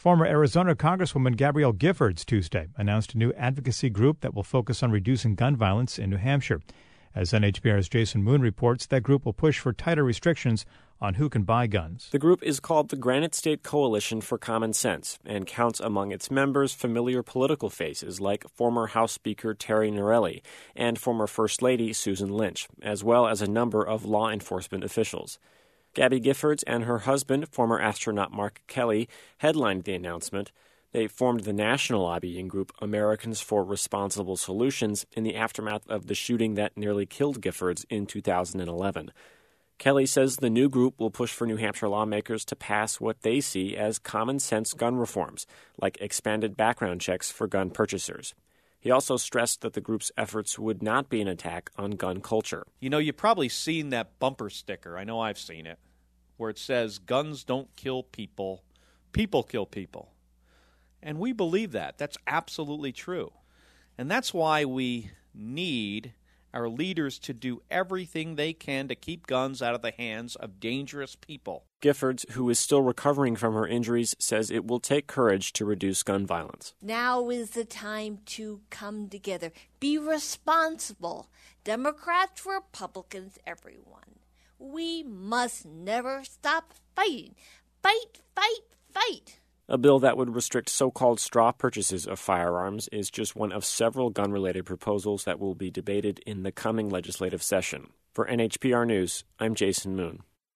Former Arizona Congresswoman Gabrielle Giffords Tuesday announced a new advocacy group that will focus on reducing gun violence in New Hampshire. As NHPR's Jason Moon reports, that group will push for tighter restrictions on who can buy guns. The group is called the Granite State Coalition for Common Sense and counts among its members familiar political faces like former House Speaker Terry Norelli and former First Lady Susan Lynch, as well as a number of law enforcement officials. Gabby Giffords and her husband, former astronaut Mark Kelly, headlined the announcement. They formed the national lobbying group Americans for Responsible Solutions in the aftermath of the shooting that nearly killed Giffords in 2011. Kelly says the new group will push for New Hampshire lawmakers to pass what they see as common-sense gun reforms, like expanded background checks for gun purchasers. He also stressed that the group's efforts would not be an attack on gun culture. You know, you've probably seen that bumper sticker, I know I've seen it, where it says, "Guns don't kill people, people kill people." And we believe that. That's absolutely true. And that's why we need our leaders to do everything they can to keep guns out of the hands of dangerous people. Giffords, who is still recovering from her injuries, says it will take courage to reduce gun violence. Now is the time to come together. Be responsible. Democrats, Republicans, everyone. We must never stop fighting. Fight, fight, fight. A bill that would restrict so-called straw purchases of firearms is just one of several gun-related proposals that will be debated in the coming legislative session. For NHPR News, I'm Jason Moon.